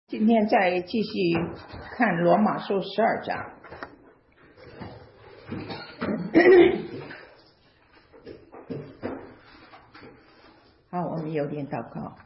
今天再继续看罗马书12章。好，我们有点祷告。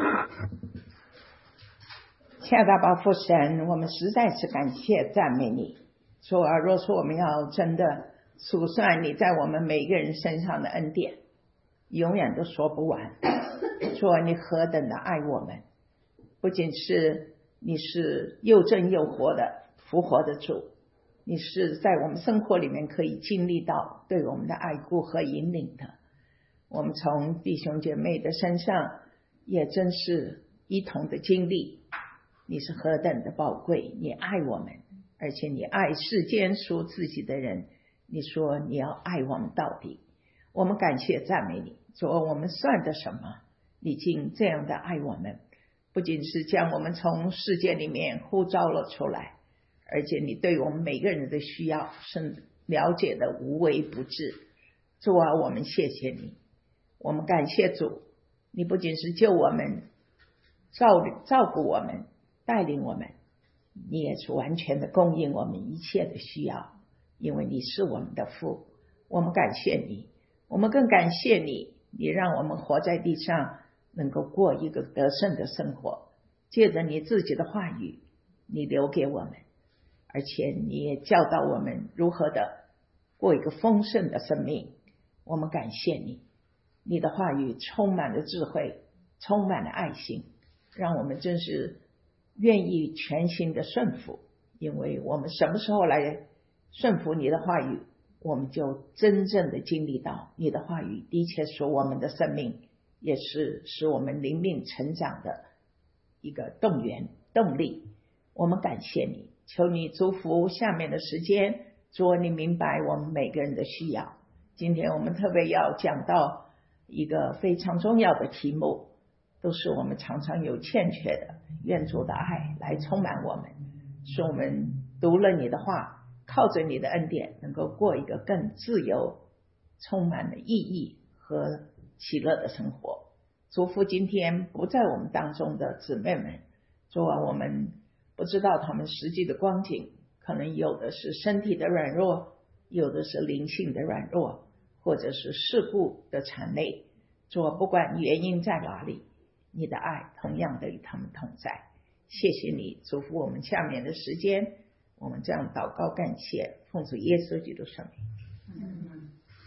亲爱的阿爸父神，我们实在是感谢赞美你。主啊，若说我们要真的数算你在我们每个人身上的恩典，永远都说不完。主啊，你何等的爱我们，不仅是你是又真又活的复活的主，你是在我们生活里面可以经历到对我们的爱顾和引领的。我们从弟兄姐妹的身上也真是一同的经历，你是何等的宝贵，你爱我们，而且你爱世间属自己的人，你说你要爱我们到底。我们感谢赞美你，主，我们算得什么，你竟这样的爱我们，不仅是将我们从世界里面呼召了出来，而且你对我们每个人的需要是了解的无微不至。主啊，我们谢谢你，我们感谢主，你不仅是救我们，照顾我们，带领我们，你也是完全的供应我们一切的需要，因为你是我们的父。我们感谢你，我们更感谢你，你让我们活在地上能够过一个得胜的生活，借着你自己的话语，你留给我们，而且你也教导我们如何的过一个丰盛的生命。我们感谢你，你的话语充满了智慧，充满了爱心，让我们真是愿意全心的顺服。因为我们什么时候来顺服你的话语，我们就真正的经历到你的话语的确是我们的生命，也是使我们灵命成长的一个动力。我们感谢你，求你祝福下面的时间，主，你明白我们每个人的需要。今天我们特别要讲到一个非常重要的题目，都是我们常常有欠缺的，愿主的爱来充满我们，使我们读了你的话，靠着你的恩典能够过一个更自由，充满了意义和喜乐的生活。祝福今天不在我们当中的姊妹们，主啊，我们不知道他们实际的光景，可能有的是身体的软弱，有的是灵性的软弱，或者是事故的缠累。主啊，不管原因在哪里，你的爱同样的与他们同在。谢谢你，祝福我们下面的时间，我们这样祷告感谢，奉主耶稣基督圣名。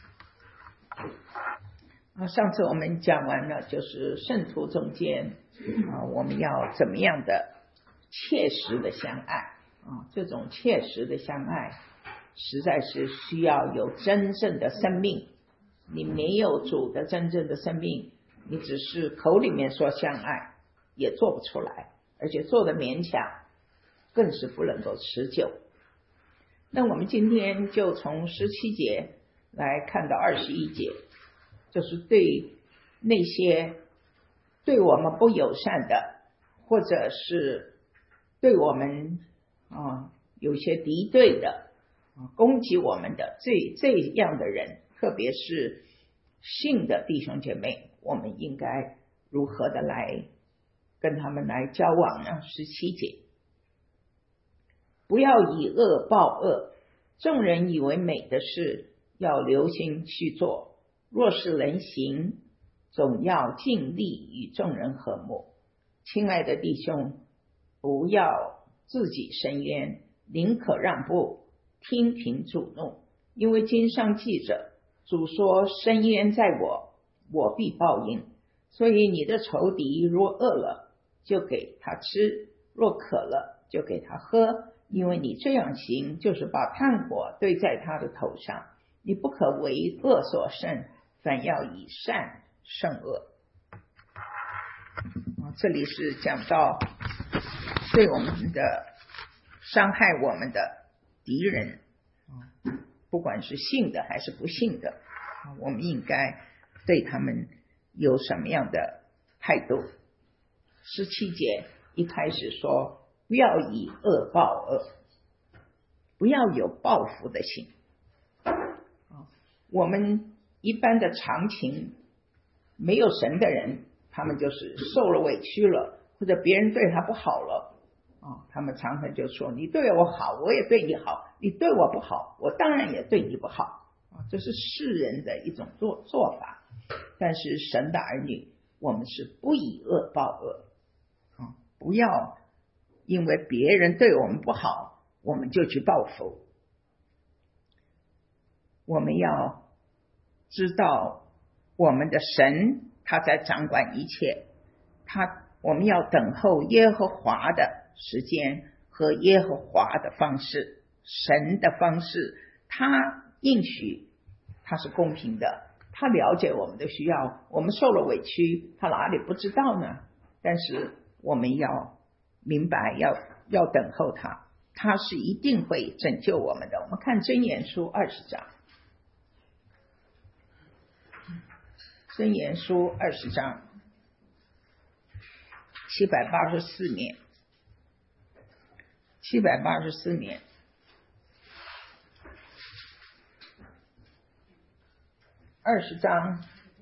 上次我们讲完了就是圣徒中间我们要怎么样的切实的相爱这种切实的相爱实在是需要有真正的生命。你没有主的真正的生命，你只是口里面说相爱也做不出来，而且做的勉强，更是不能够持久。那我们今天就从17节来看到21节，就是对那些对我们不友善的，或者是对我们有些敌对的攻击我们的这样的人，特别是信的弟兄姐妹，我们应该如何的来跟他们来交往呢？17节，不要以恶报恶，众人以为美的事要留心去做，若是能行，总要尽力与众人和睦。亲爱的弟兄，不要自己伸冤，宁可让步，听凭主怒。因为经上记着，主说，伸冤在我，我必报应。所以你的仇敌若饿了，就给他吃，若渴了，就给他喝，因为你这样行，就是把炭火堆在他的头上。你不可为恶所胜，反要以善胜恶。这里是讲到对我们的伤害我们的敌人，不管是信的还是不信的，我们应该对他们有什么样的态度。17节一开始说，不要以恶报恶，不要有报复的心。我们一般的常情，没有神的人，他们就是受了委屈了，或者别人对他不好了， 他们常常就说你对我好，我也对你好，你对我不好，我当然也对你不好这是世人的一种做法。但是神的儿女，我们是不以恶报恶不要因为别人对我们不好，我们就去报复。我们要知道我们的神他在掌管一切，我们要等候耶和华的时间和耶和华的方式，神的方式，他应许他是公平的，他了解我们的需要，我们受了委屈，他哪里不知道呢？但是我们要明白，要等候他，他是一定会拯救我们的。我们看箴言书20章，箴言书20章784面，784面。20章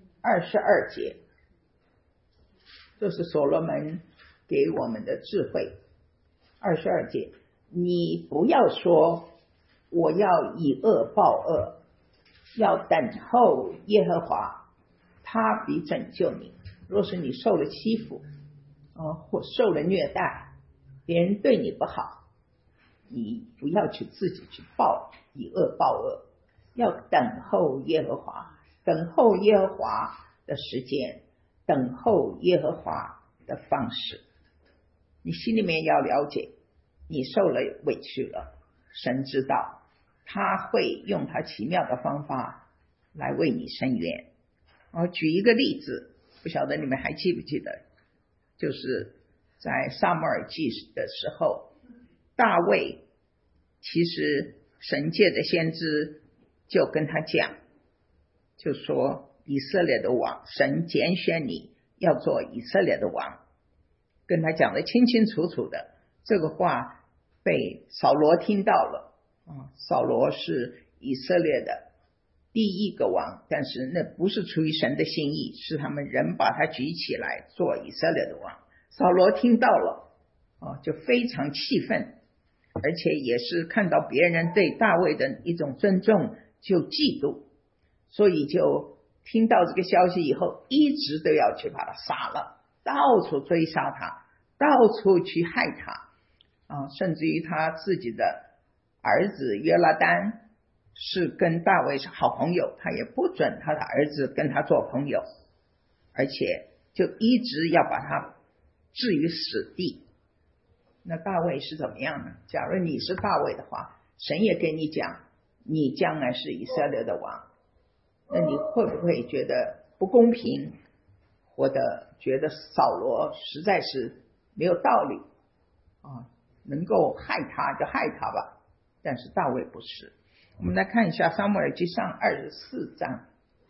22节，这是所罗门给我们的智慧。22节，你不要说我要以恶报恶，要等候耶和华，他必拯救你。若是你受了欺负或受了虐待，别人对你不好，你不要去自己去以恶报恶，要等候耶和华，等候耶和华的时间，等候耶和华的方式。你心里面要了解，你受了委屈了，神知道，他会用他奇妙的方法来为你伸冤。举一个例子，不晓得你们还记不记得，就是在撒母耳记的时候，大卫其实神界的先知就跟他讲，就说以色列的王，神拣选你要做以色列的王，跟他讲得清清楚楚的。这个话被扫罗听到了扫罗是以色列的第一个王，但是那不是出于神的心意，是他们人把他举起来做以色列的王。扫罗听到了就非常气愤，而且也是看到别人对大卫的一种尊重就嫉妒，所以就听到这个消息以后，一直都要去把他杀了，到处追杀他，到处去害他甚至于他自己的儿子约拉丹是跟大卫是好朋友，他也不准他的儿子跟他做朋友，而且就一直要把他置于死地。那大卫是怎么样呢？假如你是大卫的话，神也跟你讲，你将来是以色列的王，那你会不会觉得不公平，或者觉得扫罗实在是没有道理能够害他就害他吧？但是大卫不是。我们来看一下撒母耳记上24章，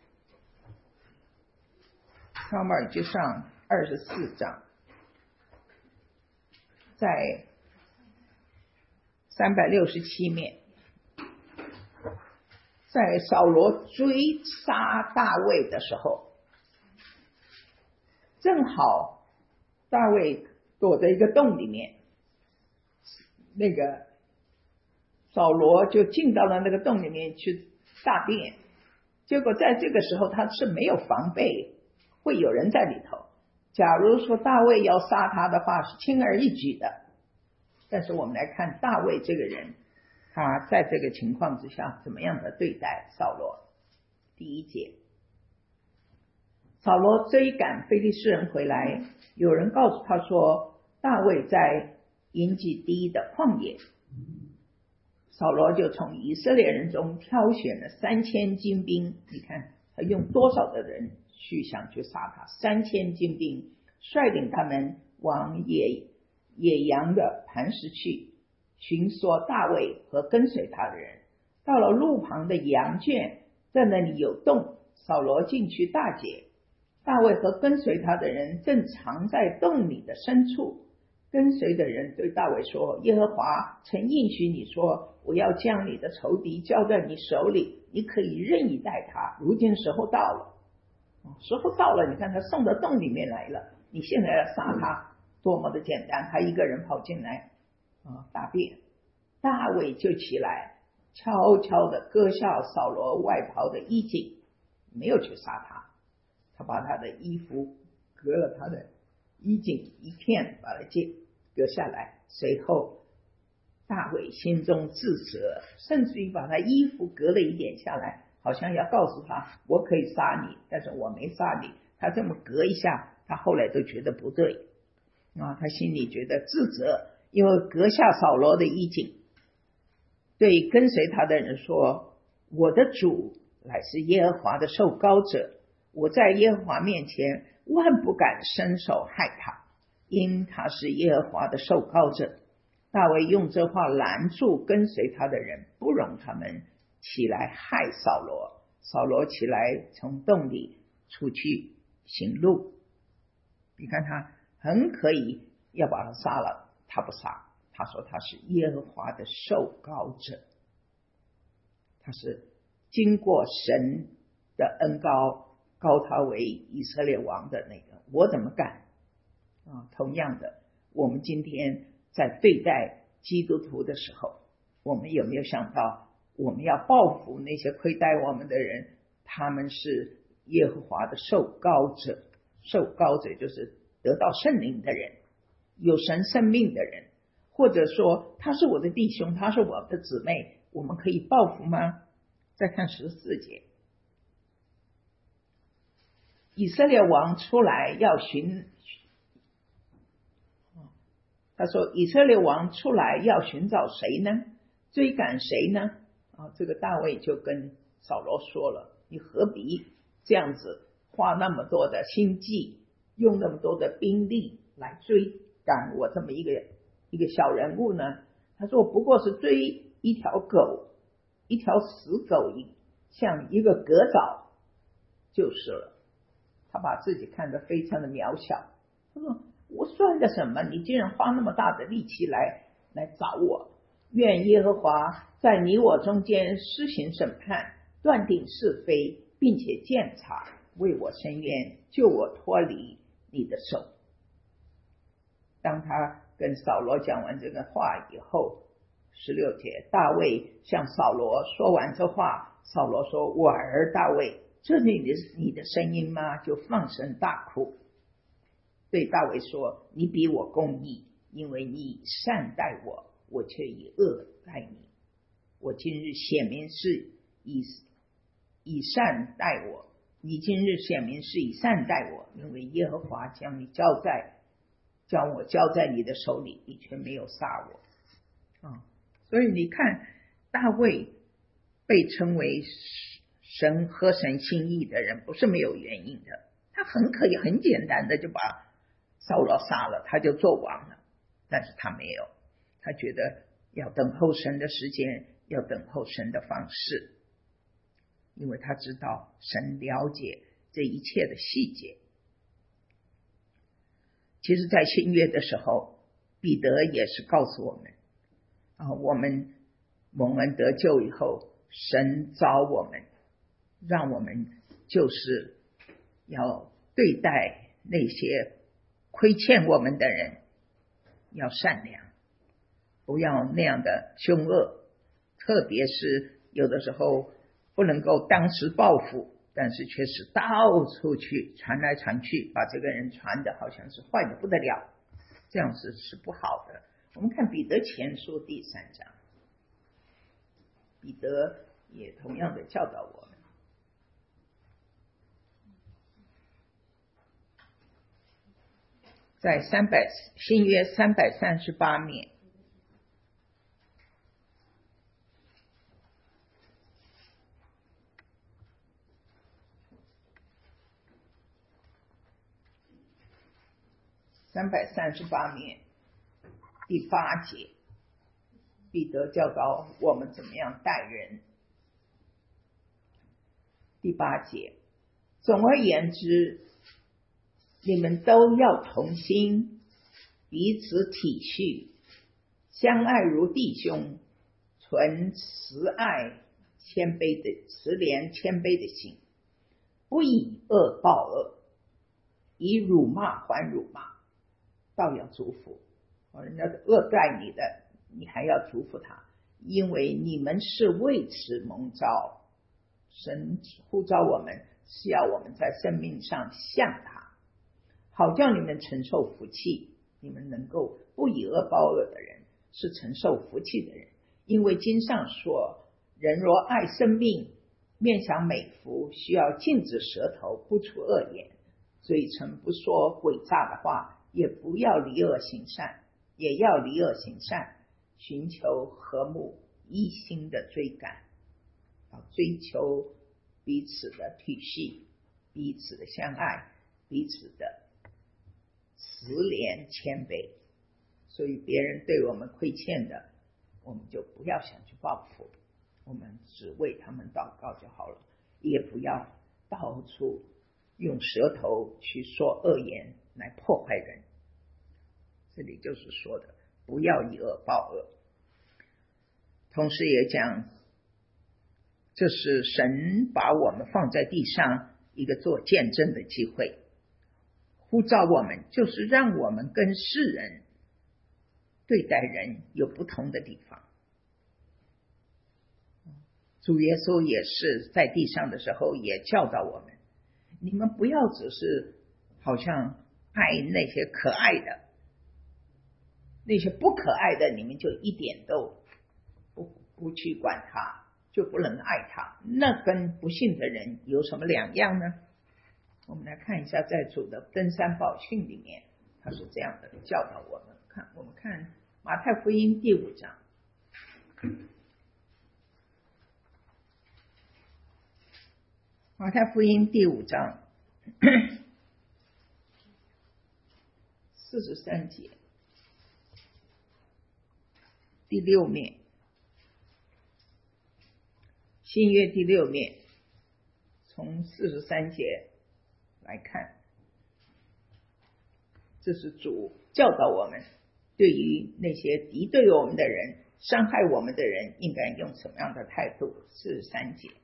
撒母耳记上24章，在367面，在扫罗追杀大卫的时候，正好大卫躲在一个洞里面，那个扫罗就进到了那个洞里面去大便，结果在这个时候他是没有防备会有人在里头，假如说大卫要杀他的话是轻而易举的，但是我们来看大卫这个人，他在这个情况之下怎么样的对待扫罗。第1节，扫罗追赶非利士人回来，有人告诉他说大卫在营基低的旷野，扫罗就从以色列人中挑选了3000精兵，你看他用多少的人去想去杀他，3000精兵，率领他们往野羊的磐石去，寻索大卫和跟随他的人。到了路旁的羊圈，在那里有洞，扫罗进去大解，大卫和跟随他的人正藏在洞里的深处。跟随的人对大卫说，耶和华曾应许你说，我要将你的仇敌交在你手里，你可以任意待他，如今时候到了。时候到了，你看他送到洞里面来了，你现在要杀他多么的简单，他一个人跑进来大便。大卫就起来，悄悄地割下扫罗外袍的衣襟，没有去杀他，他把他的衣服割了他的衣襟一片，把它割下来。随后大卫心中自责，甚至于把他衣服割了一点下来，好像要告诉他我可以杀你，但是我没杀你。他这么割一下，他后来都觉得不对他心里觉得自责，因为割下扫罗的衣襟，对跟随他的人说，我的主乃是耶和华的受膏者，我在耶和华面前万不敢伸手害他，因他是耶和华的受膏者。大卫用这话拦住跟随他的人，不容他们起来害扫罗。扫罗起来从洞里出去行路，你看他很可以要把他杀了，他不杀，他说他是耶和华的受膏者，他是经过神的恩膏他为以色列王的那个，我怎么敢同样的，我们今天在对待基督徒的时候，我们有没有想到我们要报复那些亏待我们的人，他们是耶和华的受膏者。受膏者就是得到圣灵的人，有神生命的人，或者说他是我的弟兄，他是我的姊妹，我们可以报复吗？再看14节，以色列王出来要他说以色列王出来要寻找谁呢？追赶谁呢？这个大卫就跟扫罗说了，你何必这样子花那么多的心计，用那么多的兵力来追赶我这么一个小人物呢？他说我不过是追一条狗，一条死狗，像一个蛤蚱就是了。他把自己看得非常的渺小，他说我算个什么，你竟然花那么大的力气来找我。愿耶和华在你我中间施行审判，断定是非，并且鉴察，为我伸冤，救我脱离你的手。当他跟扫罗讲完这个话以后，16节，大卫向扫罗说完这话，扫罗说，我儿大卫，这是你的声音吗？就放声大哭，对大卫说，你比我公义，因为你善待我，我却以恶待你。我今日显明是以善待我，你今日显明是以善待我，因为耶和华将我交在你的手里，你却没有杀我所以你看大卫被称为合神心意的人，不是没有原因的。他可以很简单的就把扫罗杀了，他就做王了，但是他没有，他觉得要等候神的时间，要等候神的方式，因为他知道神了解这一切的细节。其实在新约的时候，彼得也是告诉我们我们蒙恩得救以后，神召我们，让我们就是要对待那些亏欠我们的人要善良，不要那样的凶恶，特别是有的时候不能够当时报复，但是却是到处去传来传去，把这个人传的好像是坏的不得了，这样是不好的。我们看彼得前书第3章，彼得也同样的教导我们，在新约338面，338面第8节，彼得教导我们怎么样待人。第8节，总而言之，你们都要同心，彼此体恤，相爱如弟兄，存慈怜谦卑的心，不以恶报恶，以辱骂还辱骂，倒要祝福。人家恶待你的， 你还要祝福他，因为你们是为此蒙召。神呼召我们是要我们在生命上像他，好叫你们承受福气。你们能够不以恶报恶的人是承受福气的人，因为经上说，人若爱生命，面想美福，需要禁止舌头，不出恶言，嘴唇不说诡诈的话，也不要离恶行善，也要离恶行善，寻求和睦，一心的追赶，要追求彼此的体恤，彼此的相爱，彼此的慈怜谦卑。所以别人对我们亏欠的，我们就不要想去报复，我们只为他们祷告就好了，也不要到处用舌头去说恶言来破坏人。这里就是说的不要以恶报恶。同时也讲，这是神把我们放在地上一个做见证的机会，呼召我们就是让我们跟世人对待人有不同的地方。主耶稣也是在地上的时候也教导我们，你们不要只是好像爱那些可爱的，那些不可爱的你们就一点都不去管他，就不能爱他，那跟不信的人有什么两样呢？我们来看一下在主的登山宝训里面，他是这样的教导我们。我们看马太福音第5章，马太福音第5章43节第6面，新约第6面，从43节来看，这是主教导我们对于那些敌对我们的人，伤害我们的人应该用什么样的态度。43节，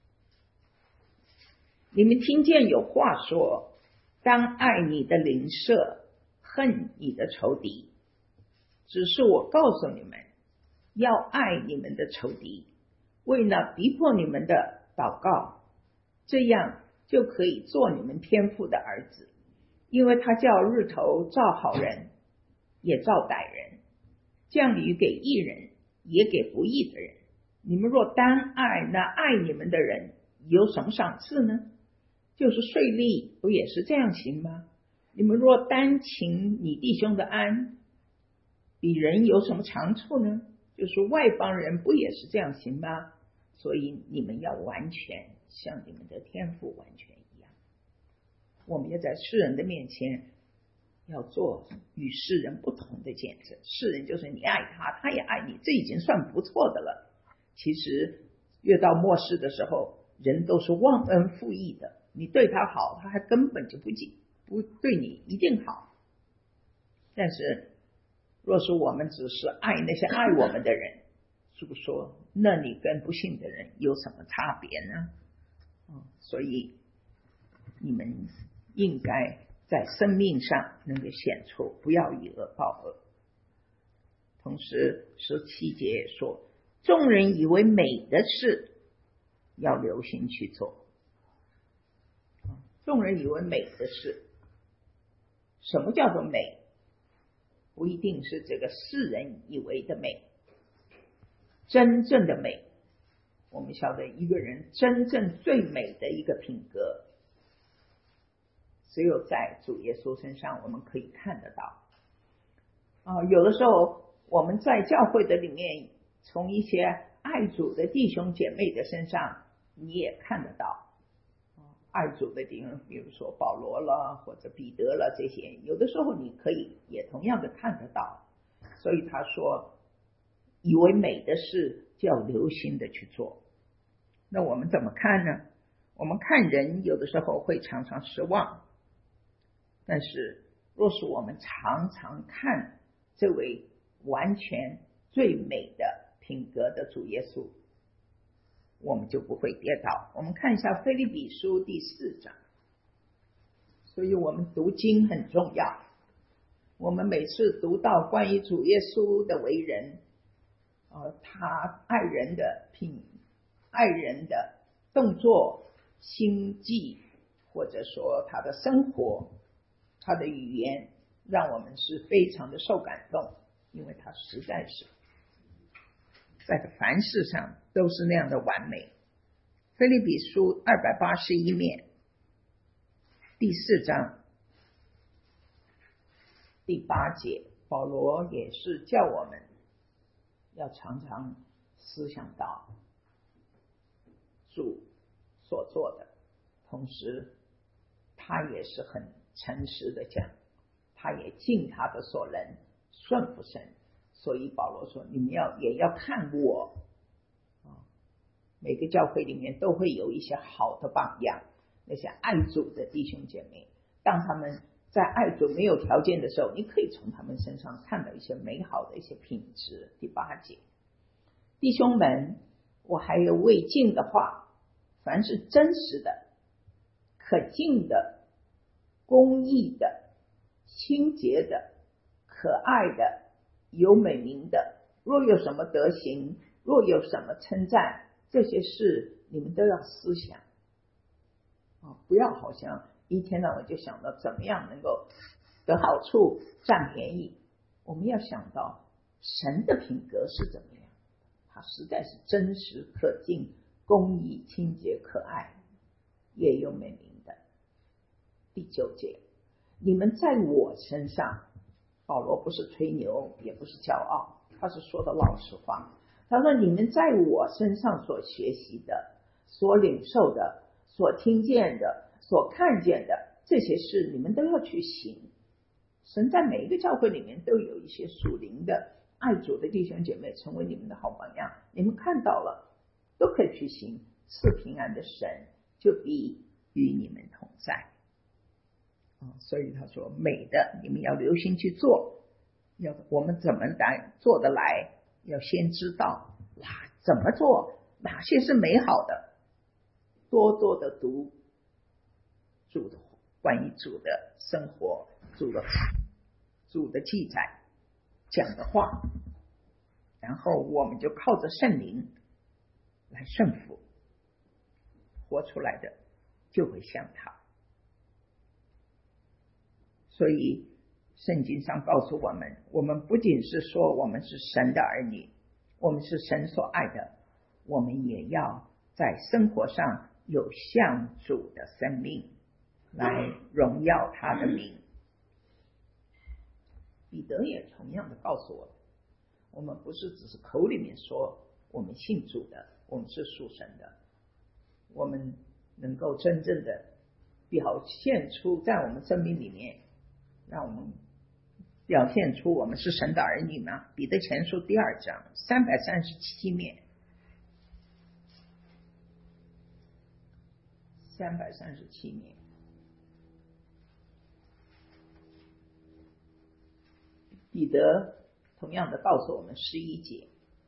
你们听见有话说，当爱你的邻舍，恨你的仇敌。只是我告诉你们，要爱你们的仇敌，为那逼迫你们的祷告，这样就可以做你们天父的儿子，因为他叫日头照好人也照歹人，降雨给义人也给不义的人。你们若单爱那爱你们的人，有什么赏赐呢？就是税吏不也是这样行吗？你们若单请你弟兄的安，比人有什么长处呢？就是外邦人不也是这样行吗？所以你们要完全像你们的天父完全一样。我们要在世人的面前要做与世人不同的见证。世人就是你爱他，他也爱你，这已经算不错的了。其实越到末世的时候，人都是忘恩负义的，你对他好，他还根本就不对你一定好。但是若是我们只是爱那些爱我们的人，主说那你跟不信的人有什么差别呢？所以你们应该在生命上能够显出，不要以恶报恶。同时17节也说，众人以为美的事要留心去做。众人以为美的事，什么叫做美？不一定是这个世人以为的美，真正的美，我们晓得一个人真正最美的一个品格，只有在主耶稣身上我们可以看得到。有的时候我们在教会的里面，从一些爱主的弟兄姐妹的身上你也看得到。爱主的弟兄，比如说保罗了或者彼得了，这些有的时候你可以也同样的看得到。所以他说以为美的事就要留心的去做。那我们怎么看呢？我们看人有的时候会常常失望，但是若是我们常常看这位完全最美的品格的主耶稣，我们就不会跌倒。我们看一下腓立比书第4章。所以我们读经很重要，我们每次读到关于主耶稣的为人， 他爱人的动作、心计，或者说他的生活、他的语言，让我们是非常的受感动，因为他实在是在凡事上都是那样的完美。腓立比书281面第4章第8节，保罗也是叫我们要常常思想到主所做的，同时他也是很诚实的讲，他也尽他的所能顺服神。所以保罗说，你们也要看我，每个教会里面都会有一些好的榜样，那些爱主的弟兄姐妹，当他们在爱主没有条件的时候，你可以从他们身上看到一些美好的一些品质。第8节，弟兄们，我还有未尽的话，凡是真实的、可敬的、公义的、清洁的、可爱的、有美名的，若有什么德行，若有什么称赞，这些事你们都要思想，不要好像一天到晚就想到怎么样能够得好处、占便宜。我们要想到神的品格是怎么样，他实在是真实、可敬、公义、清洁、可爱，也有美名的。第9节，你们在我身上，保罗不是吹牛，也不是骄傲，他是说的老实话。他说，你们在我身上所学习的、所领受的、所听见的、所看见的，这些事你们都要去行。神在每一个教会里面都有一些属灵的爱主的弟兄姐妹成为你们的好榜样，你们看到了都可以去行，赐平安的神就必与你们同在。所以他说，美的你们要留心去做，我们怎么做得来，要先知道怎么做，哪些是美好的，多多的读主的关于主的生活、主的记载讲的话，然后我们就靠着圣灵来顺服，活出来的就会像他。所以圣经上告诉我们，我们不仅是说我们是神的儿女，我们是神所爱的，我们也要在生活上有像主的生命，来荣耀他的名。彼得也同样的告诉我们，我们不是只是口里面说我们信主的，我们是属神的，我们能够真正的表现出在我们生命里面，让我们表现出我们是神的儿女吗？彼得前书第2章337面337面，彼得同样的告诉我们11节，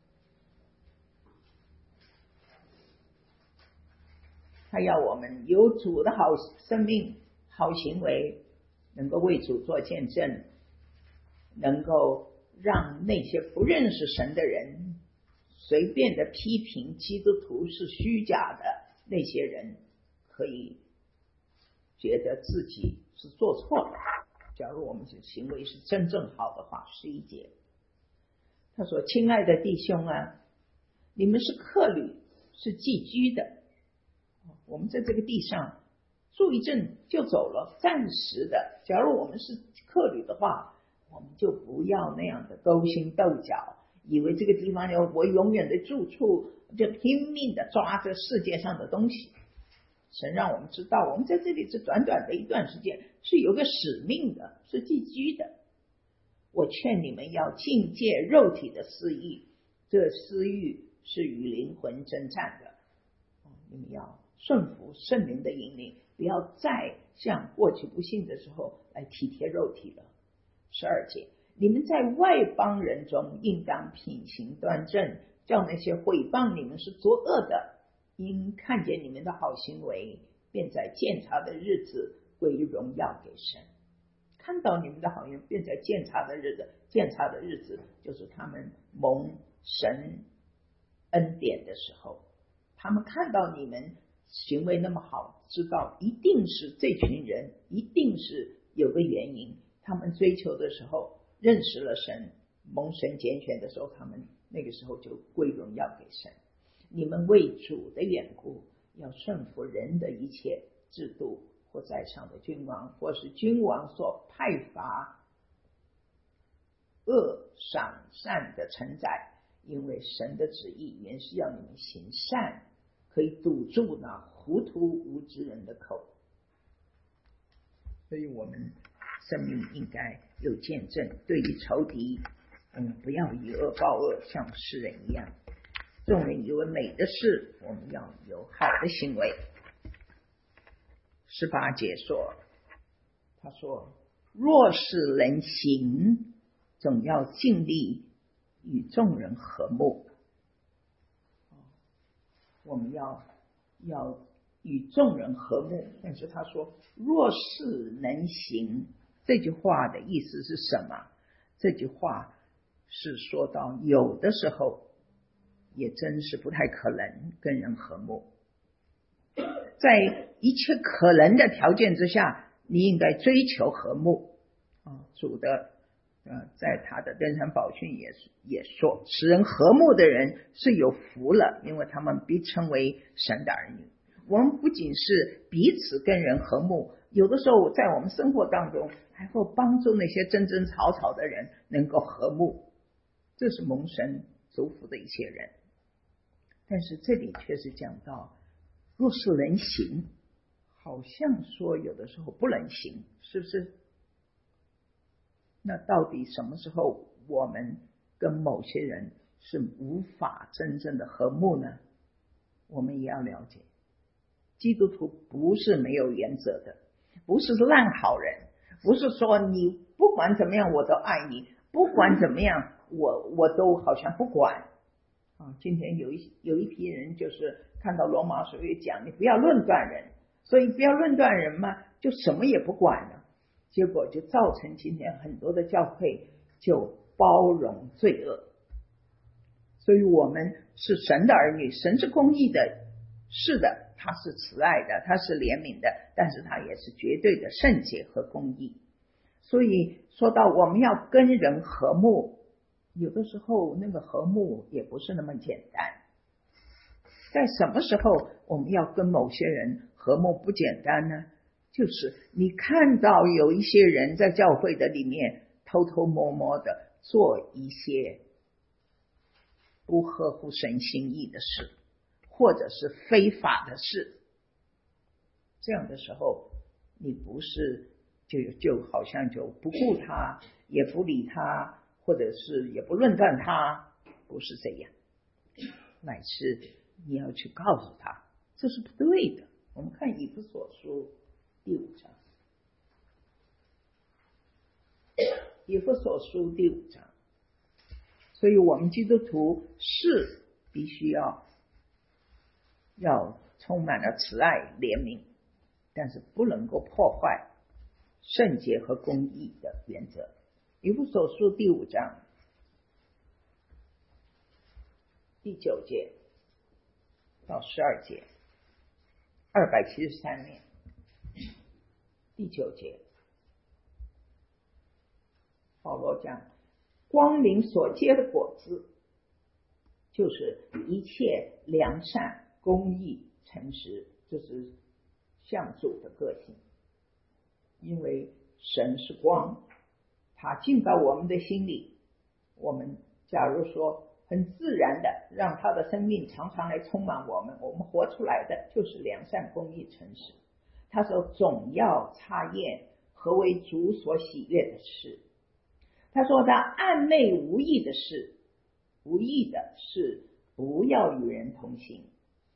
他要我们有主的好生命、好行为，能够为主做见证，能够让那些不认识神的人随便的批评基督徒是虚假的那些人，可以觉得自己是做错了。假如我们的行为是真正好的话，11节他说，亲爱的弟兄啊，你们是客旅，是寄居的，我们在这个地上住一阵就走了，暂时的。假如我们是客旅的话，我们就不要那样的勾心斗角，以为这个地方有我永远的住处，就拼命的抓着世界上的东西。神让我们知道，我们在这里这短短的一段时间是有个使命的，是寄居的。我劝你们要禁戒肉体的私欲，这私欲是与灵魂征战的。你们要顺服圣灵的引领，不要再像过去不信的时候来体贴肉体了。12节，你们在外邦人中应当品行端正，叫那些毁谤你们是作恶的，因看见你们的好行为，便在鉴察的日子归荣耀给神。看到你们的好行为，便在鉴察的日子，鉴察的日子就是他们蒙神恩典的时候，他们看到你们行为那么好，知道一定是这群人一定是有个原因，他们追求的时候认识了神，蒙神拣选的时候，他们那个时候就归荣耀给神。你们为主的缘故，要顺服人的一切制度，或在上的君王，或是君王所派罚恶赏善的承载，因为神的旨意原是要你们行善，可以堵住那糊涂无知人的口。所以我们生命应该有见证，对于仇敌，不要以恶报恶，像世人一样。众人以为美的事，我们要有好的行为。18节说，他说若是能行，总要尽力与众人和睦。我们要与众人和睦，但是他说若是能行，这句话的意思是什么？这句话是说到有的时候也真是不太可能跟人和睦，在一切可能的条件之下，你应该追求和睦。主的在他的登山宝训也说，使人和睦的人是有福了，因为他们必称为神的儿女。我们不仅是彼此跟人和睦，有的时候在我们生活当中还会帮助那些争争吵吵的人能够和睦，这是蒙神祝福的一些人。但是这里却是讲到若是能行，好像说有的时候不能行，是不是？那到底什么时候我们跟某些人是无法真正的和睦呢？我们也要了解，基督徒不是没有原则的，不是烂好人，不是说你不管怎么样我都爱你，不管怎么样我都好像不管。今天有一批人就是看到罗马书也讲，你不要论断人，所以不要论断人嘛，就什么也不管了，结果就造成今天很多的教会就包容罪恶。所以我们是神的儿女，神是公义的，是的，他是慈爱的，他是怜悯的，但是他也是绝对的圣洁和公义。所以说到我们要跟人和睦，有的时候那个和睦也不是那么简单。在什么时候我们要跟某些人和睦不简单呢？就是你看到有一些人在教会的里面偷偷摸摸的做一些不合乎神心意的事，或者是非法的事，这样的时候你不是就好像就不顾他，也不理他，或者是也不论断他，不是这样，乃是你要去告诉他这是不对的。我们看以弗所书第5章，以弗所书第5章。所以我们基督徒是必须要充满了慈爱怜悯，但是不能够破坏圣洁和公义的原则。以弗所书第5章第9节到12节，273面第9节，保罗讲光明所结的果子，就是一切良善公义诚实，这是像主的个性。因为神是光，他进到我们的心里，我们假如说很自然的让他的生命常常来充满我们活出来的就是良善公义诚实。他说总要察验何为主所喜悦的事。他说他暗昧无益的事，无益的事不要与人同行，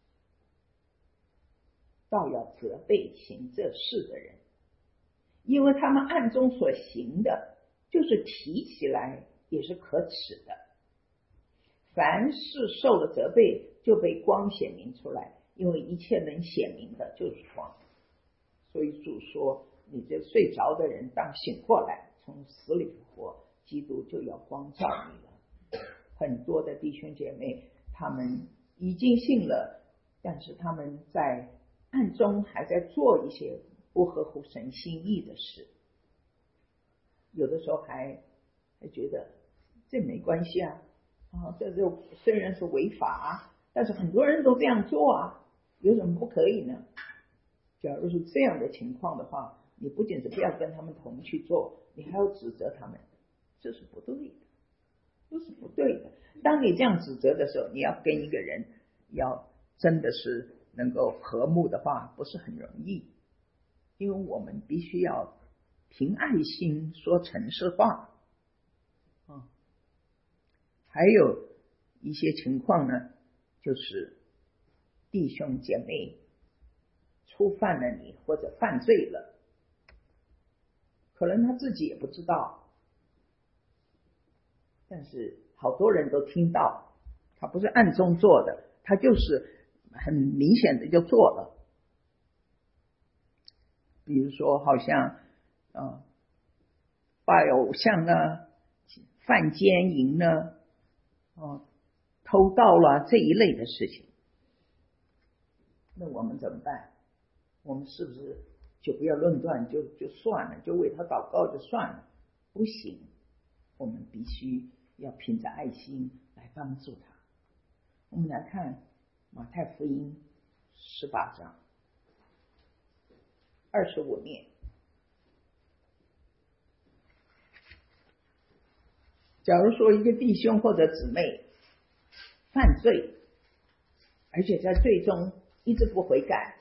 倒要责备行这事的人，因为他们暗中所行的，就是提起来也是可耻的。凡是受了责备，就被光显明出来，因为一切能显明的就是光。所以主说，你这睡着的人当醒过来，从死里复活，基督就要光照你了。 很多的弟兄姐妹，他们已经信了，但是他们在暗中还在做一些不合乎神心意的事，有的时候还觉得这没关系啊，这就虽然是违法，但是很多人都这样做啊，有什么不可以呢？假如是这样的情况的话，你不仅是不要跟他们同去做，你还要指责他们，这是不对的，这是不对的。当你这样指责的时候，你要跟一个人要真的是能够和睦的话，不是很容易，因为我们必须要凭爱心说诚实话。还有一些情况呢，就是弟兄姐妹触犯了你或者犯罪了，可能他自己也不知道，但是好多人都听到，他不是暗中做的，他就是很明显的就做了。比如说好像拜偶像啊，犯奸淫呢，偷盗了这一类的事情，那我们怎么办？我们是不是就不要论断，就算了，就为他祷告就算了？不行，我们必须要凭着爱心来帮助他。我们来看马太福音18章25节，假如说一个弟兄或者姊妹犯罪，而且在罪中一直不悔改，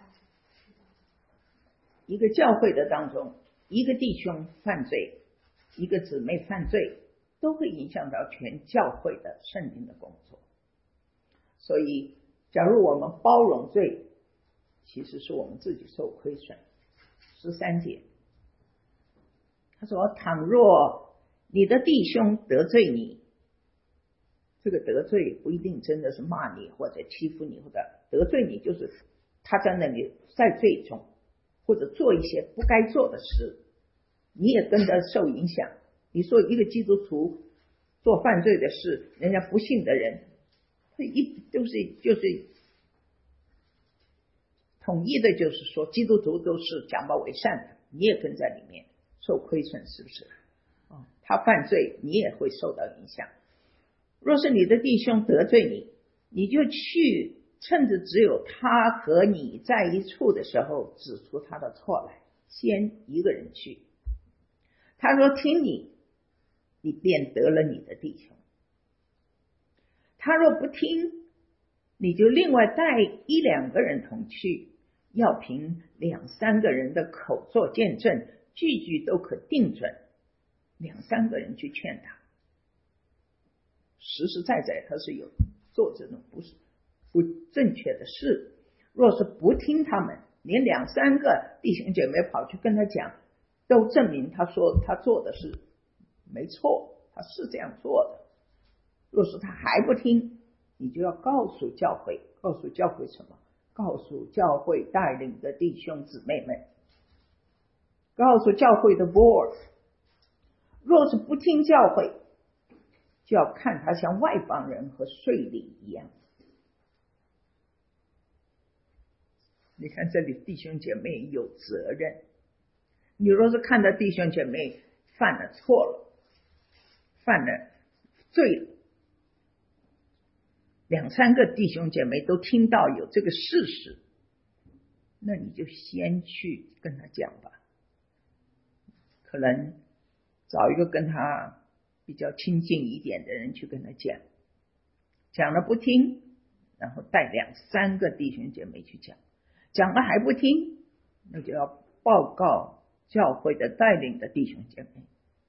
一个教会的当中，一个弟兄犯罪，一个姊妹犯罪，都会影响到全教会的圣灵的工作。所以假如我们包容罪，其实是我们自己受亏损。13节他说，倘若你的弟兄得罪你，这个得罪不一定真的是骂你或者欺负你，或者得罪你就是他在那里在罪中，或者做一些不该做的事，你也跟着受影响。你说一个基督徒做犯罪的事，人家不信的人就是统一的，就是说基督徒都是假冒伪善的，你也跟在里面受亏损，是不是？他犯罪你也会受到影响。若是你的弟兄得罪你，你就去趁着只有他和你在一处的时候指出他的错来，先一个人去。他说听你，你便得了你的弟兄。他若不听，你就另外带1、2个人同去，要凭2、3个人的口做见证，句句都可定准。2、3个人去劝他，实实在在他是有做这种不正确的事。若是不听他们，连2、3个弟兄姐妹跑去跟他讲，都证明他说他做的是没错，他是这样做的。若是他还不听，你就要告诉教会。告诉教会什么？告诉教会带领的弟兄姊妹们，告诉教会的 board。 若是不听教会，就要看他像外邦人和税吏一样。你看这里弟兄姐妹有责任，你若是看到弟兄姐妹犯了错了，犯了罪了，2、3个弟兄姐妹都听到有这个事实，那你就先去跟他讲吧。可能找一个跟他比较亲近一点的人去跟他讲，讲了不听，然后带2、3个弟兄姐妹去讲，讲了还不听，那就要报告教会的带领的弟兄姐妹，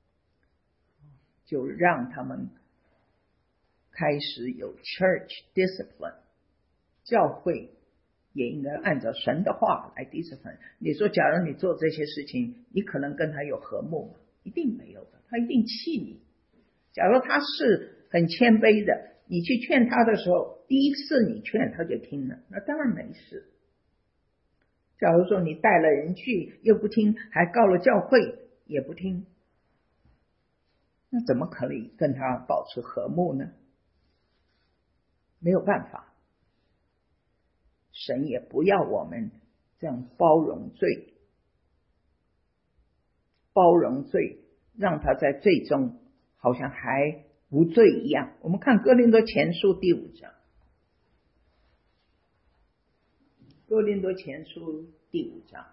就让他们开始有 church discipline。 教会也应该按照神的话来 discipline。 你说假如你做这些事情，你可能跟他有和睦吗？一定没有的，他一定气你。假如他是很谦卑的，你去劝他的时候，第一次你劝他就听了，那当然没事。假如说你带了人去又不听，还告了教会也不听，那怎么可以跟他保持和睦呢？ 没有办法，神也不要我们这样包容罪，让他在罪中好像还无罪一样。我们看哥林多前书第5章，哥林多前书第5章，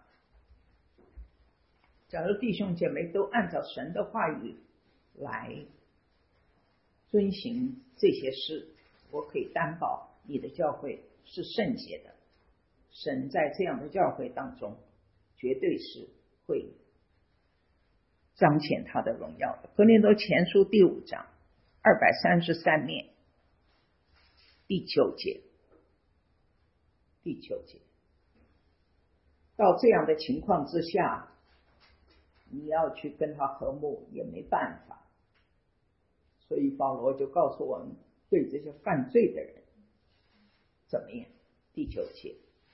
假如弟兄姐妹都按照神的话语来遵行这些事，我可以担保你的教会是圣洁的，神在这样的教会当中绝对是会彰显他的荣耀的。哥林多前书第5章233面第9节，到这样的情况之下，你要去跟他和睦也没办法，所以保罗就告诉我们，对这些犯罪的人怎么样？第9节，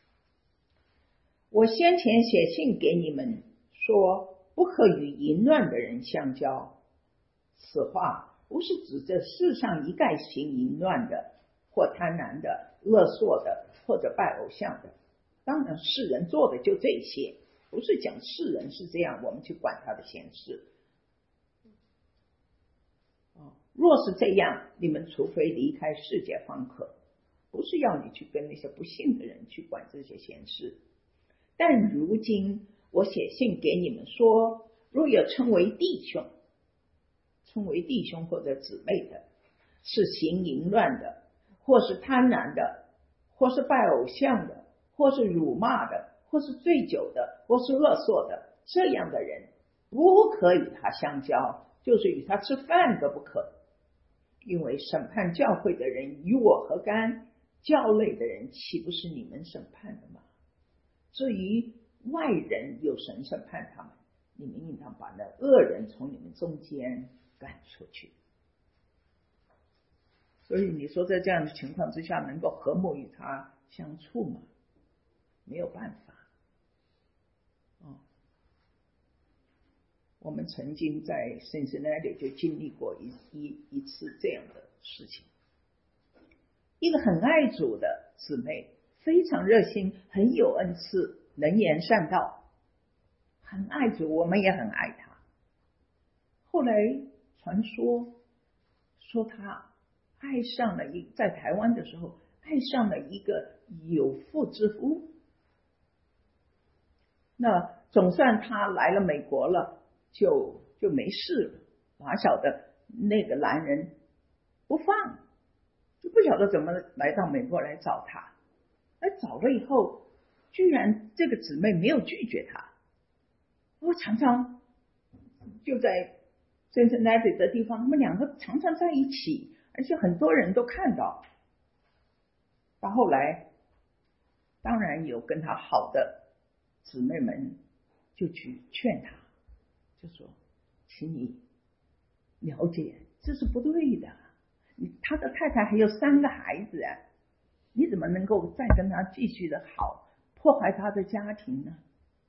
我先前写信给你们说，不可与淫乱的人相交。此话不是指这世上一概行淫乱的，或贪婪的、勒索的，或者拜偶像的。当然世人做的就这些，不是讲世人是这样，我们去管他的闲事。若是这样，你们除非离开世界方可。不是要你去跟那些不信的人去管这些闲事。但如今我写信给你们说，若有称为弟兄或者姊妹的，是行淫乱的，或是贪婪的，或是拜偶像的，或是辱骂的，或是醉酒的，或是勒索的，这样的人不可与他相交，就是与他吃饭都不可。因为审判教会的人与我何干？教内的人岂不是你们审判的吗？至于外人，有神审判他们，你们应当把那恶人从你们中间赶出去。所以你说在这样的情况之下，能够和睦与他相处吗？没有办法。我们曾经在圣经那里就经历过一次这样的事情。一个很爱主的姊妹，非常热心，很有恩赐，能言善道，很爱主，我们也很爱她。后来传说她爱上了在台湾的时候爱上了一个有妇之夫。那总算她来了美国了，就没事了。哪晓得那个男人不放，就不晓得怎么来到美国来找他。找了以后，居然这个姊妹没有拒绝他。我常常就在Cincinnati的地方，他们两个常常在一起，而且很多人都看到。到后来，当然有跟他好的姊妹们就去劝他，就说：请你了解，这是不对的。他的太太还有3个孩子啊，你怎么能够再跟他继续的好，破坏他的家庭呢？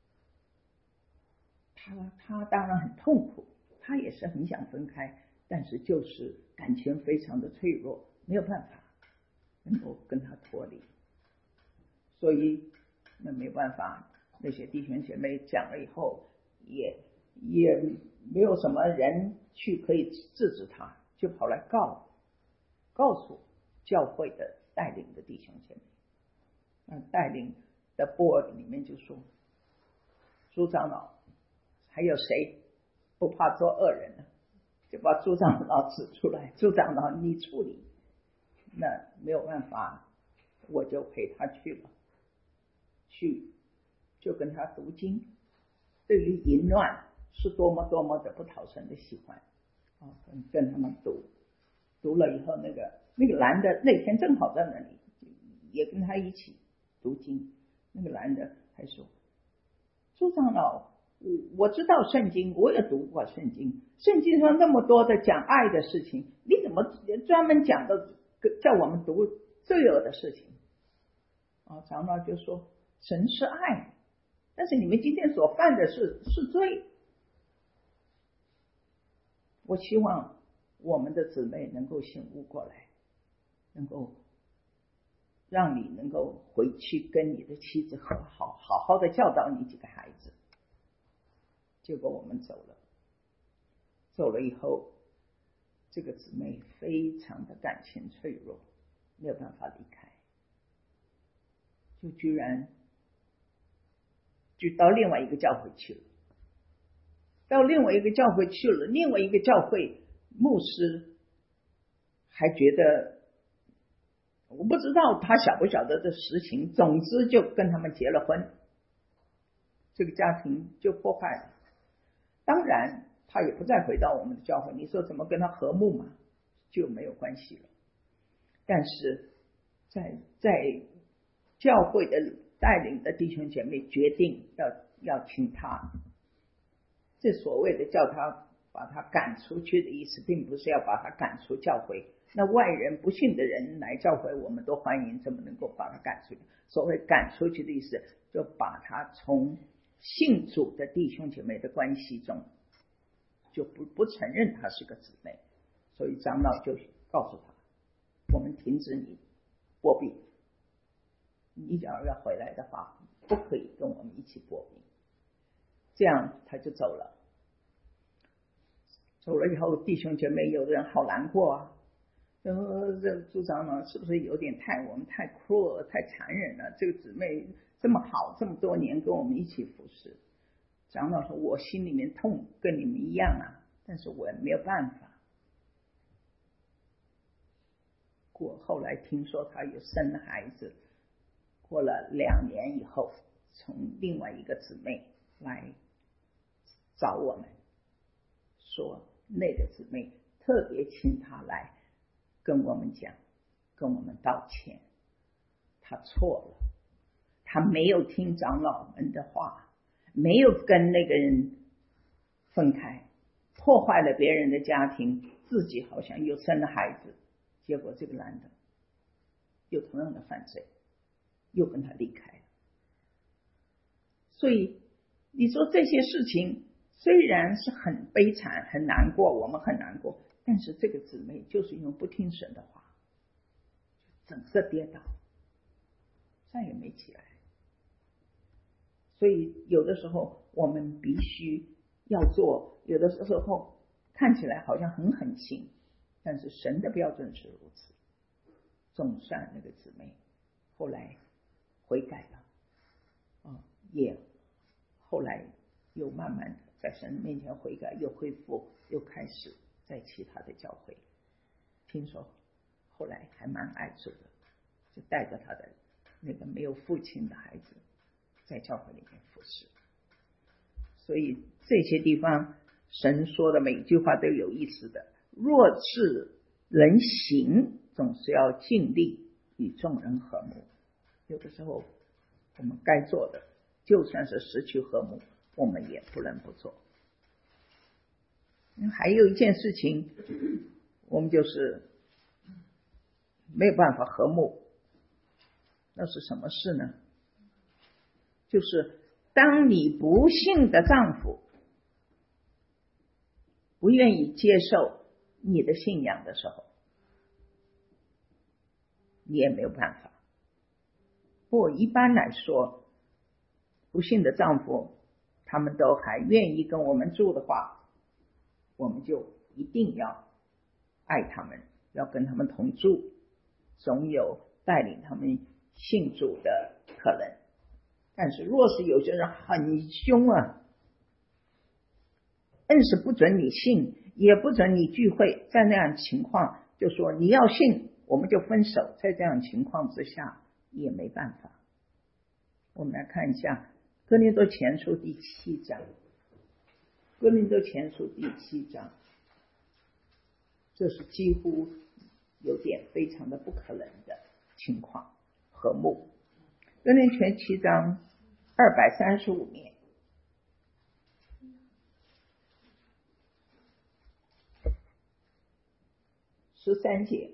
他当然很痛苦，他也是很想分开，但是就是感情非常的脆弱，没有办法能够跟他脱离。所以那没有办法，那些弟兄姐妹讲了以后，也没有什么人去可以制止他，就跑来告诉教会的带领的弟兄姐妹。带领的board里面就说，朱长老还有谁不怕做恶人呢？就把朱长老指出来，朱长老你处理。那没有办法，我就陪他去了，就跟他读经。对于淫乱是多么多么的不讨神的喜欢，跟他们读了以后，那个男的那天正好在那里，也跟他一起读经。那个男的还说，朱长老，我知道圣经，我也读过圣经，圣经上那么多的讲爱的事情，你怎么专门讲的叫我们读罪恶的事情？长老就说，神是爱，但是你们今天所犯的是罪。我希望我们的姊妹能够醒悟过来，能够让你能够回去跟你的妻子和好，好好的教导你几个孩子。结果我们走了以后，这个姊妹非常的感情脆弱，没有办法离开，就居然就到另外一个教会去了。到另外一个教会去了，另外一个教会牧师还觉得，我不知道他晓不晓得这实情，总之就跟他们结了婚，这个家庭就破坏了。当然他也不再回到我们的教会，你说怎么跟他和睦嘛，就没有关系了。但是在教会的带领的弟兄姐妹决定要请他，这所谓的叫他把他赶出去的意思，并不是要把他赶出教会。那外人不信的人来教会，我们都欢迎，怎么能够把他赶出去？所谓赶出去的意思，就把他从信主的弟兄姐妹的关系中，就不承认他是个姊妹。所以长老就告诉他，我们停止你播饼，你假如要回来的话，不可以跟我们一起播饼。这样他就走了。走了以后，弟兄姐妹有的人好难过啊，这朱长老是不是有点我们太 cruel 太残忍了？这个姊妹这么好，这么多年跟我们一起服侍。长老说，我心里面痛，跟你们一样啊，但是我也没有办法。后来听说他有生了孩子，过了2年以后，从另外一个姊妹来找我们，说那个姊妹特别请他来跟我们讲，跟我们道歉，他错了，他没有听长老们的话，没有跟那个人分开，破坏了别人的家庭，自己好像又生了孩子，结果这个男的又同样的犯罪，又跟他离开了。所以你说这些事情虽然是很悲惨很难过，我们很难过，但是这个姊妹就是因为不听神的话，整个跌倒，再也没起来。所以有的时候我们必须要做，有的时候看起来好像很狠心，但是神的标准是如此。总算那个姊妹后来悔改了，也后来又慢慢的在神面前悔改，又恢复，又开始在其他的教会，听说后来还蛮爱主的，就带着他的那个没有父亲的孩子在教会里面服侍。所以这些地方神说的每一句话都有意思的，若是人行，总是要尽力与众人和睦。有的时候我们该做的，就算是失去和睦，我们也不能不做。还有一件事情，我们就是没有办法和睦，那是什么事呢？就是当你不幸的丈夫不愿意接受你的信仰的时候，你也没有办法。不过一般来说，不幸的丈夫他们都还愿意跟我们住的话，我们就一定要爱他们，要跟他们同住，总有带领他们信主的可能。但是若是有些人很凶啊，硬是不准你信，也不准你聚会，在那样情况就说你要信我们就分手，在这样情况之下也没办法。我们来看一下哥林多前书第7章，哥林多前书第7章，这是几乎有点非常的不可能的情况，和睦。哥林多前7章235面，13节，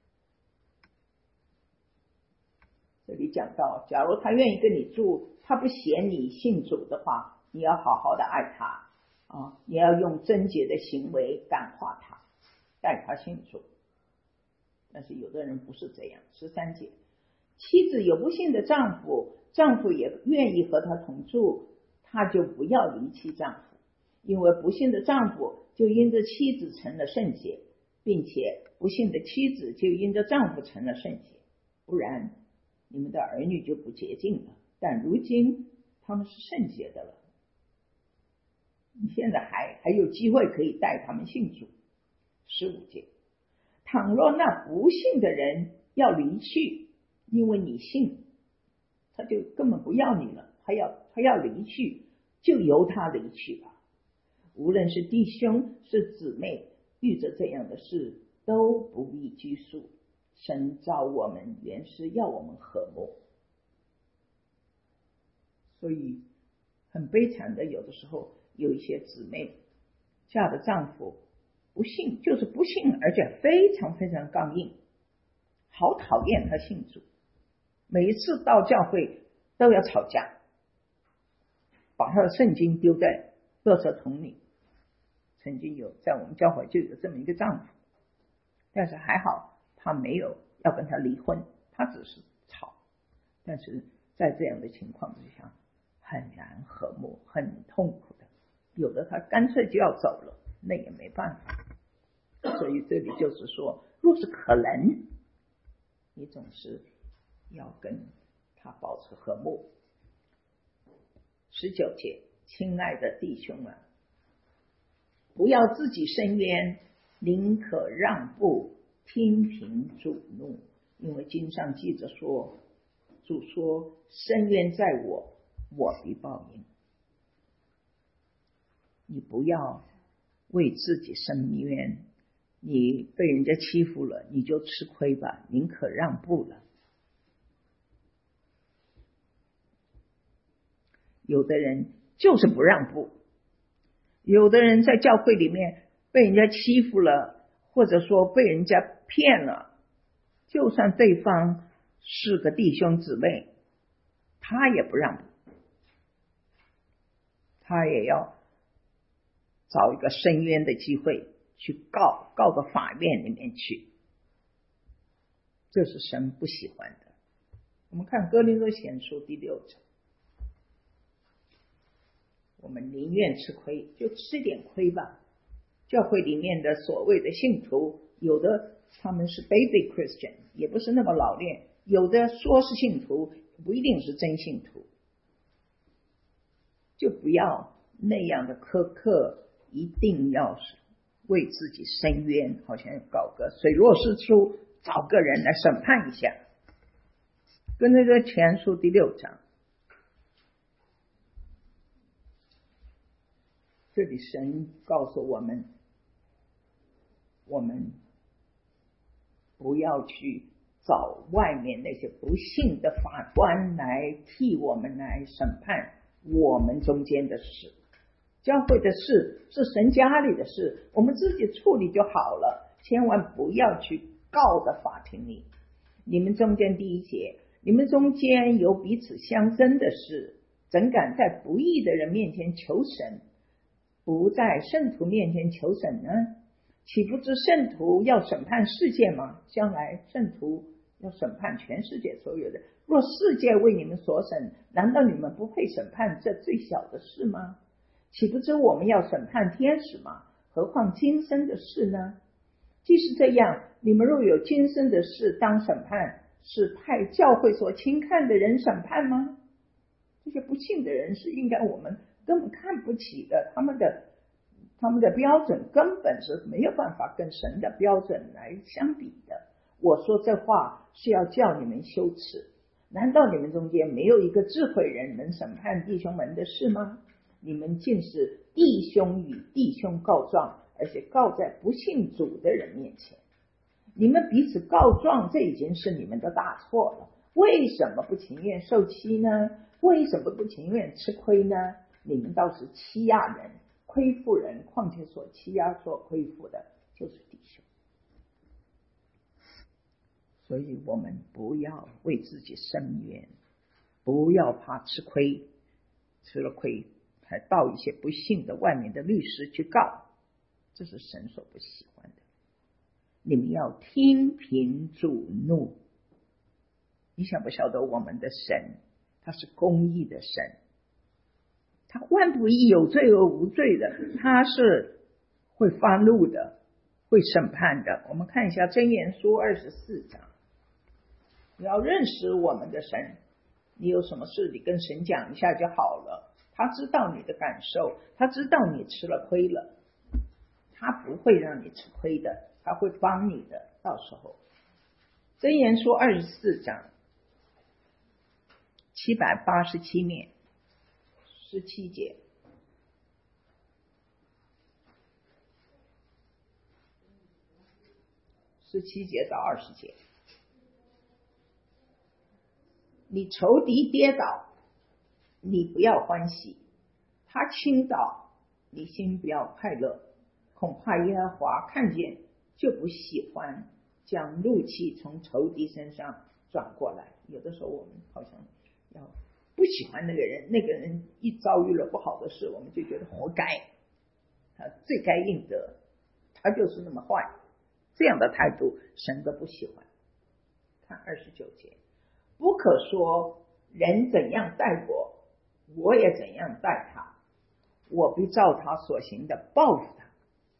这里讲到，假如他愿意跟你住，他不嫌你信主的话，你要好好的爱他你要用贞洁的行为感化他，带他信主。但是有的人不是这样。13节， 妻子有不幸的丈夫，丈夫也愿意和她同住，她就不要离弃丈夫，因为不幸的丈夫就因着妻子成了圣洁，并且不幸的妻子就因着丈夫成了圣洁，不然你们的儿女就不洁净了，但如今他们是圣洁的了，你现在还有机会可以带他们信主。15节，倘若那不信的人要离去，因为你信，他就根本不要你了，他要离去，就由他离去吧。无论是弟兄是姊妹，遇着这样的事都不必拘束，神造我们原是要我们和睦。所以很悲惨的，有的时候有一些姊妹嫁的丈夫不信，就是不信，而且非常非常刚硬，好讨厌他信主，每一次到教会都要吵架，把他的圣经丢在垃圾桶里。曾经有在我们教会就有这么一个丈夫，但是还好他没有要跟他离婚，他只是吵，但是在这样的情况之下很难和睦，很痛苦的，有的他干脆就要走了，那也没办法。所以这里就是说，若是可能，你总是要跟他保持和睦。19节，亲爱的弟兄啊，不要自己伸冤，宁可让步，听凭主怒，因为经上记着说，主说，伸冤在我，我必报应。你不要为自己伸冤，你被人家欺负了，你就吃亏吧，宁可让步了。有的人就是不让步，有的人在教会里面被人家欺负了，或者说被人家骗了，就算对方是个弟兄姊妹，他也不让步，他也要找一个伸冤的机会去告到法院里面去，这是神不喜欢的。我们看哥林多前书第6章，我们宁愿吃亏就吃点亏吧。教会里面的所谓的信徒，有的他们是 baby Christian， 也不是那么老练，有的说是信徒，不一定是真信徒，就不要那样的苛刻，一定要为自己伸冤，好像要搞个水落石出，找个人来审判一下。跟那个前书第6章，这里神告诉我们，我们不要去找外面那些不信的法官来替我们来审判我们中间的事。教会的事是神家里的事，我们自己处理就好了，千万不要去告到法庭里。你们中间第1节，你们中间有彼此相争的事，怎敢在不义的人面前求神，不在圣徒面前求神呢？岂不知圣徒要审判世界吗？将来圣徒要审判全世界所有的。若世界为你们所审，难道你们不配审判这最小的事吗？岂不知我们要审判天使吗？何况今生的事呢？既是这样，你们若有今生的事当审判，是派教会所轻看的人审判吗？这些不信的人是应该我们根本看不起的，他们的标准根本是没有办法跟神的标准来相比的。我说这话是要叫你们羞耻，难道你们中间没有一个智慧人能审判弟兄们的事吗？你们竟是弟兄与弟兄告状，而且告在不信主的人面前。你们彼此告状，这已经是你们的大错了。为什么不情愿受欺呢？为什么不情愿吃亏呢？你们倒是欺压人，亏负人，况且所欺压所亏负的就是弟兄。所以我们不要为自己伸冤，不要怕吃亏，吃了亏还到一些不信的外面的律师去告，这是神所不喜欢的。你们要听凭主怒， 你晓不晓得我们的神他是公义的神，他万不以有罪而无罪的，他是会发怒的，会审判的。我们看一下箴言书24章，你要认识我们的神，你有什么事你跟神讲一下就好了，他知道你的感受，他知道你吃了亏了，他不会让你吃亏的，他会帮你的。到时候箴言书24章787面17节，到20节，你仇敌跌倒，你不要欢喜，他倾倒，你心不要快乐，恐怕耶和华看见就不喜欢，将怒气从仇敌身上转过来。有的时候我们好像要不喜欢那个人，那个人一遭遇了不好的事，我们就觉得活该，他罪该应得，他就是那么坏，这样的态度神都不喜欢。看29节，不可说人怎样待我，我也怎样待他，我必照他所行的报复他。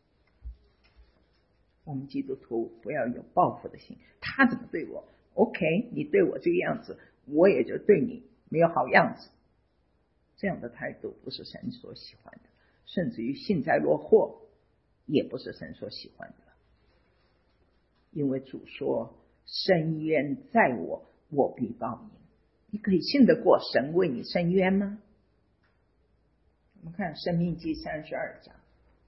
我们基督徒不要有报复的心，他怎么对我 OK， 你对我这个样子，我也就对你没有好样子。这样的态度不是神所喜欢的，甚至于幸灾乐祸也不是神所喜欢的。因为主说伸冤在我，我必报应。你可以信得过神为你伸冤吗？我们看申命记32章，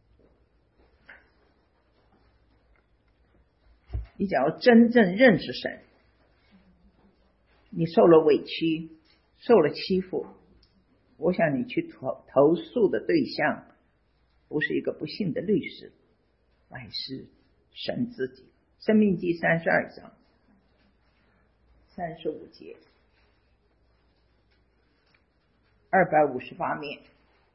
你只要真正认识神，你受了委屈，受了欺负，我想你去投诉的对象不是一个不幸的律师，乃是神自己。申命记32章35节，258面。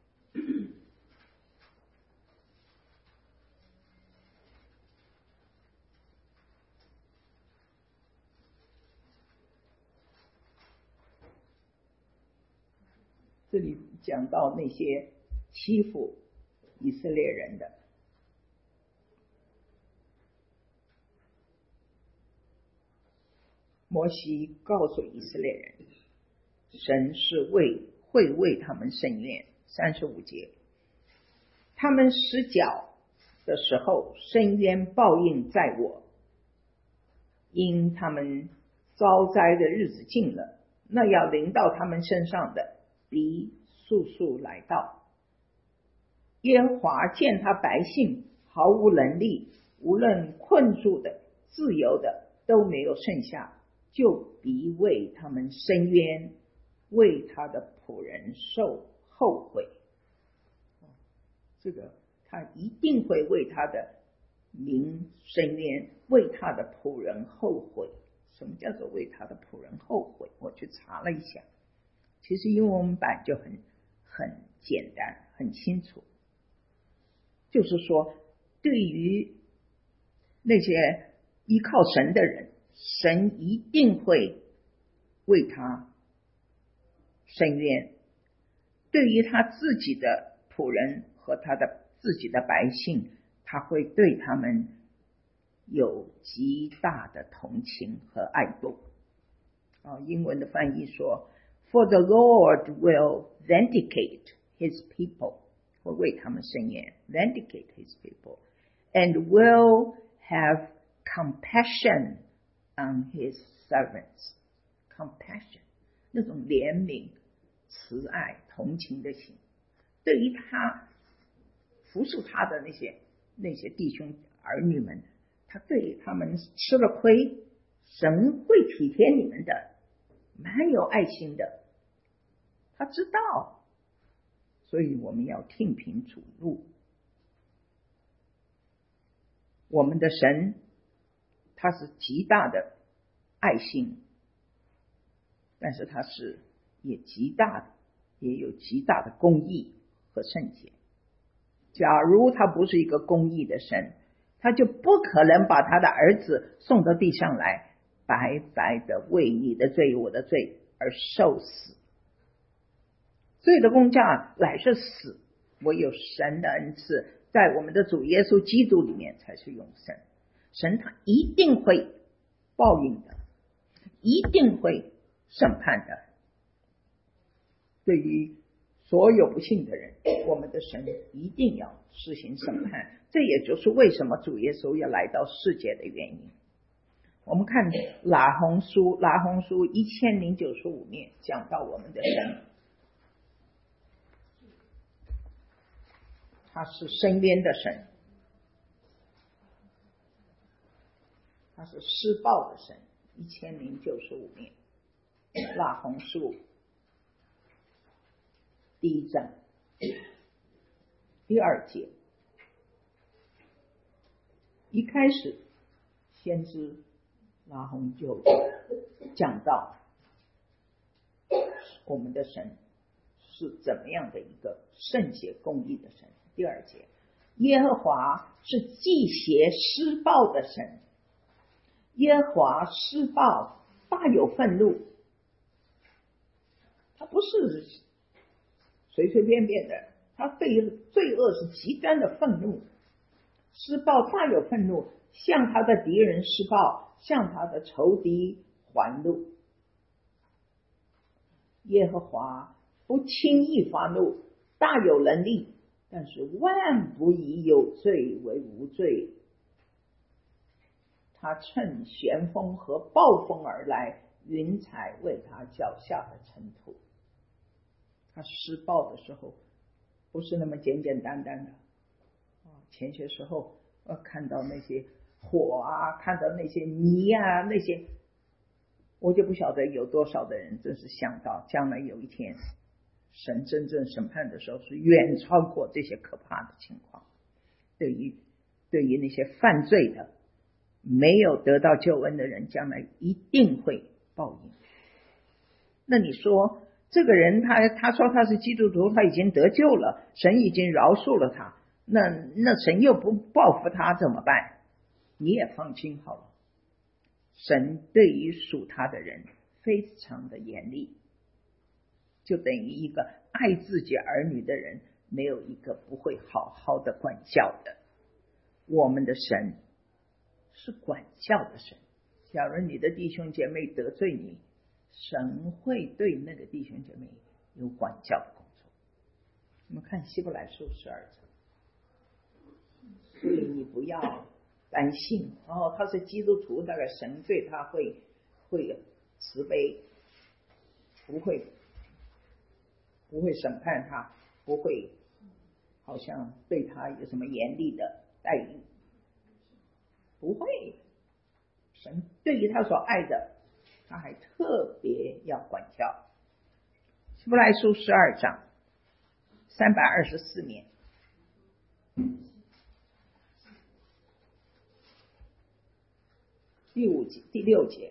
这里讲到那些欺负以色列人的，摩西告诉以色列人，神是会为他们伸冤。35节，他们失脚的时候，伸冤报应在我，因他们遭灾的日子近了，那要临到他们身上的必速速来到。耶和华见他百姓毫无能力，无论困住的自由的都没有剩下，就必为他们伸冤，为他的仆人受后悔。这个他一定会为他的民伸冤，为他的仆人后悔。什么叫做为他的仆人后悔？我去查了一下，其实英文版就很简单很清楚，就是说对于那些依靠神的人，神一定会为他伸冤，对于他自己的仆人和他的自己的百姓，他会对他们有极大的同情和爱慕。英文的翻译说 For the Lord will vindicate his people， 会为他们伸冤 vindicate his people and will have compassion on his servants。 compassion 那种怜悯慈爱同情的心，对于他服侍他的那些弟兄儿女们，他对他们吃了亏，神会体贴你们的，蛮有爱心的，他知道。所以我们要听凭主怒。我们的神他是极大的爱心，但是他是也有极大的公义和圣洁。假如他不是一个公义的神，他就不可能把他的儿子送到地上来白白的为你的罪我的罪而受死。罪的工价乃是死，唯有神的恩赐在我们的主耶稣基督里面才是永生。神他一定会报应的，一定会审判的。对于所有不信的人，我们的神一定要施行审判，这也就是为什么主耶稣要来到世界的原因。我们看拉红书1095面讲到我们的神，他是深渊的神，他是施暴的神。1095面拉红书1章第2节，一开始先知拉红就讲到我们的神是怎么样的一个圣洁公义的神。第2节，耶和华是忌邪施暴的神，耶和华施暴大有愤怒，他不是随随便便的，他对罪恶是极端的愤怒，施暴大有愤怒，向他的敌人施暴，向他的仇敌还怒。耶和华不轻易发怒，大有能力，但是万不以有罪为无罪。他趁旋风和暴风而来，云彩为他脚下的尘土。他施暴的时候不是那么简简单单的。前些时候看到那些火啊，看到那些泥啊，那些我就不晓得有多少的人真是想到将来有一天神真正审判的时候是远超过这些可怕的情况。对于那些犯罪的没有得到救恩的人，将来一定会报应。那你说这个人他说他是基督徒，他已经得救了，神已经饶恕了他，那神又不报复他怎么办？你也放心好了，神对于属他的人非常的严厉，就等于一个爱自己儿女的人没有一个不会好好的管教的。我们的神是管教的神，假如你的弟兄姐妹得罪你，神会对那个弟兄姐妹有管教的工作。我们看希伯来书12章，所以你不要担心他是基督徒，那个神对他会慈悲，不会审判他，不会好像对他有什么严厉的待遇，不会。神对于他所爱的，他还特别要管教。希伯来书12章324面第6节，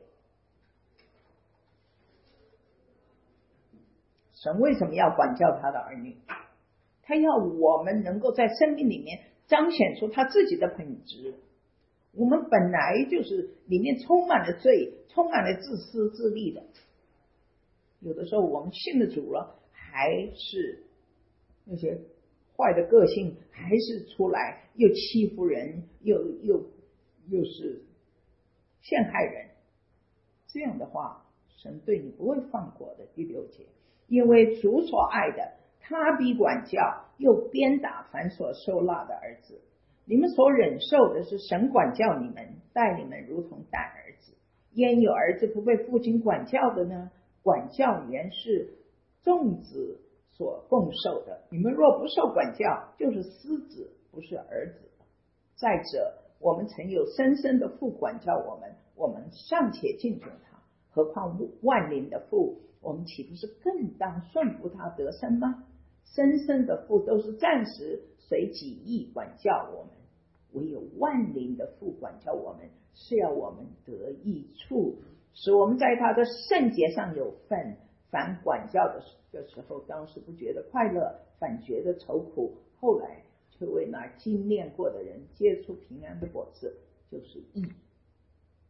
神为什么要管教他的儿女？他要我们能够在生命里面彰显出他自己的本质。我们本来就是里面充满了罪，充满了自私自利的。有的时候我们信了主了，还是那些坏的个性还是出来，又欺负人，又是陷害人。这样的话，神对你不会放过的。第6节，因为主所爱的，他必管教，又鞭打凡所收纳的儿子。你们所忍受的是神管教你们，待你们如同待儿子。焉有儿子不被父亲管教的呢？管教原是众子所共受的，你们若不受管教，就是私子，不是儿子。再者，我们曾有深深的父管教我们，我们尚且敬重他，何况万灵的父，我们岂不是更当顺服他得生吗？深深的父都是暂时随己意管教我们，唯有万灵的父管教我们，是要我们得益处，使我们在他的圣洁上有份。凡管教的时候，当时不觉得快乐，反觉得愁苦，后来却为那经验过的人结出平安的果子，就是义。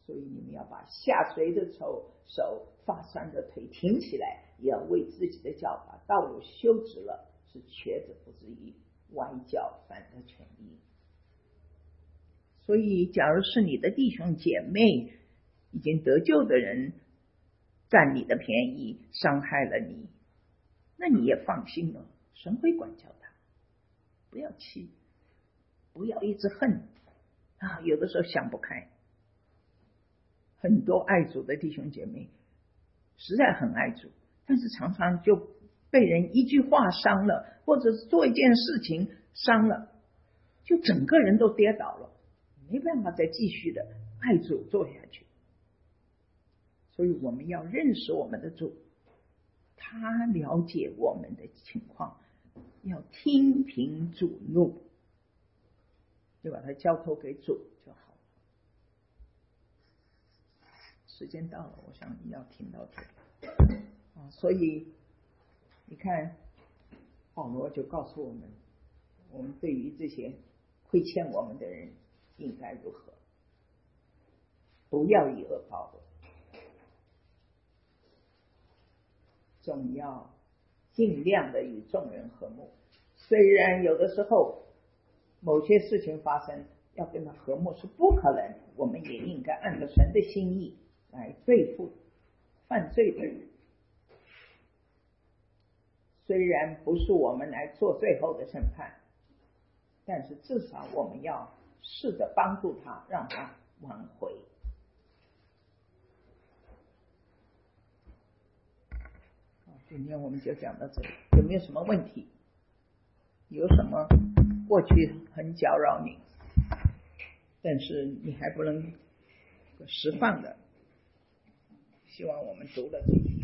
所以你们要把下垂的手发酸的腿挺起来，也要为自己的脚把道路修直了，是瘸子不至于歪脚反得全意。所以假如是你的弟兄姐妹已经得救的人占你的便宜，伤害了你，那你也放心了，神会管教他。不要气，不要一直恨啊！有的时候想不开，很多爱主的弟兄姐妹实在很爱主，但是常常就被人一句话伤了，或者是做一件事情伤了，就整个人都跌倒了，没办法再继续的爱主做下去。所以我们要认识我们的主，他了解我们的情况，要听凭主怒，就把它交托给主就好了。时间到了，我想你要听到这里所以你看保罗就告诉我们，我们对于这些亏欠我们的人应该如何，不要以恶报恶，总要尽量的与众人和睦。虽然有的时候某些事情发生要跟他和睦是不可能，我们也应该按照神的心意来对付犯罪的人。虽然不是我们来做最后的审判，但是至少我们要试着帮助他，让他挽回。今天我们就讲到这里，有没有什么问题？有什么过去很搅扰你，但是你还不能释放的，希望我们读了这些